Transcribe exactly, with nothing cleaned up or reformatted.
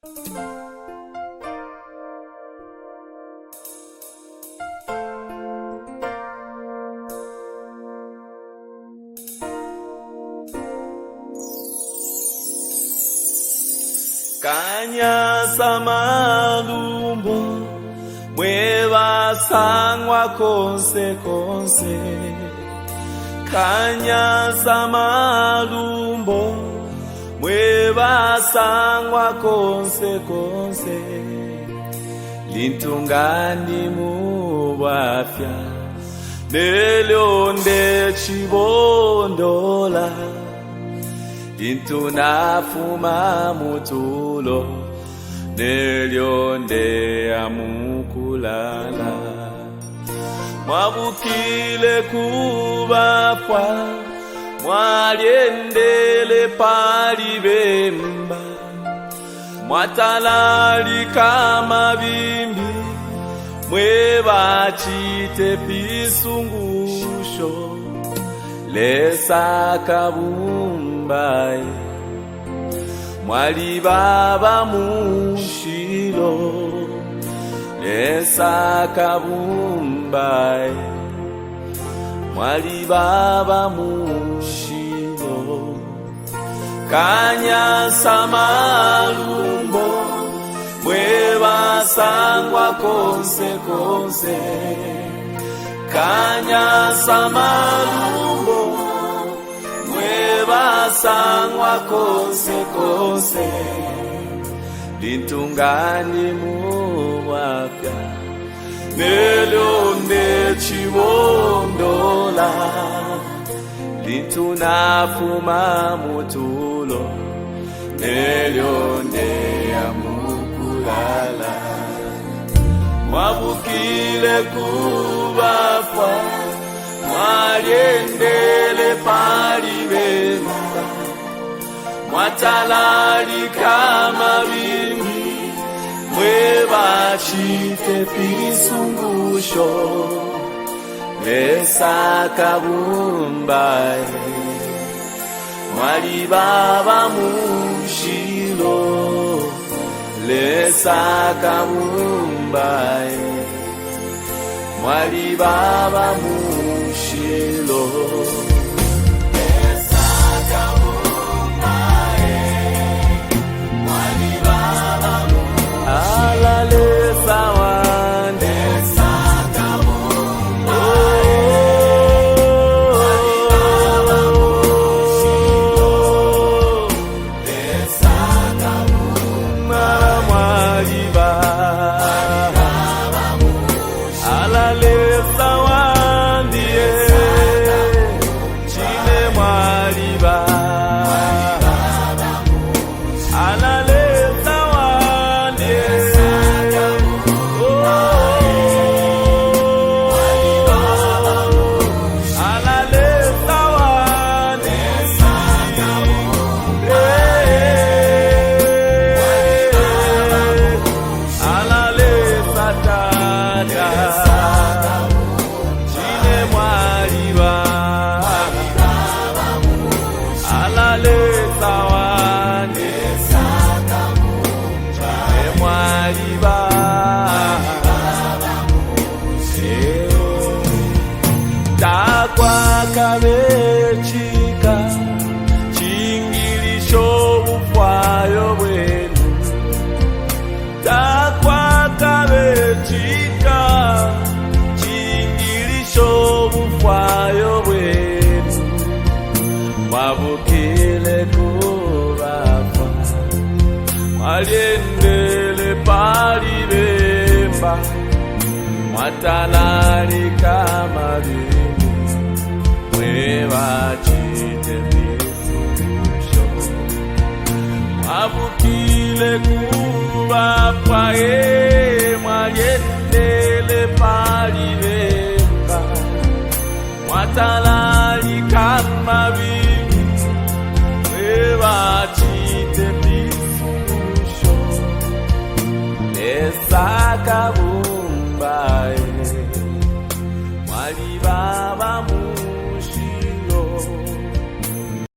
Kanyasa malumbo mweva sangwa konse konse. Kanyasa malumbo mweva sangwa konse konse. Lintungani mubafya nelonde chibondola. Intunafuma mutulo nelyonde amukulala. Mwabukile kubafwa mwalyendele pali bemba. Mwatalali kama bimbi mwebachite pisungusho lesa kabumbaye. Mwali baba mushilo lesa kabumbaye. Mwali baba mushilo. Kanyasa malumbo mweva sangwa konse konse. Kanyasa malumbo mweva sangwa konse konse. Lintungani muwafya nelonde chibondola. Lintunafuma mutulo nelyonde amukulala. Mwabukile kubafwa mwalyendele pali bemba. Mwatalali kama bimbi mwebachite pisungusho lesa kabumbaye. Mwali baba mushilo lesa kabumbaye. Mwali baba mushilo lesa kabumbaye. Mwali baba mushilo ala lesa wande lesa kabumbaye. Mwali baba mushilo lesa kabumbaye. Mwali baba ala lesa wandie chine mwali baba. Ala lesa wandie oh. Ala lesa wandie ala lesa dada chine mwali baba. Ala lesa wande chine mwali baba. Takwa kabechika chingilisho bufwayo bwenu. Takwa kabechika chingilisho bufwayo bwenu. Mwabukile kubafwa mwalyendele pali bemba. Mwatalali kama bimbi mwebachite pisungusho. Mwabukile kubafwa ye mwalyendele pali bemba. Mwatala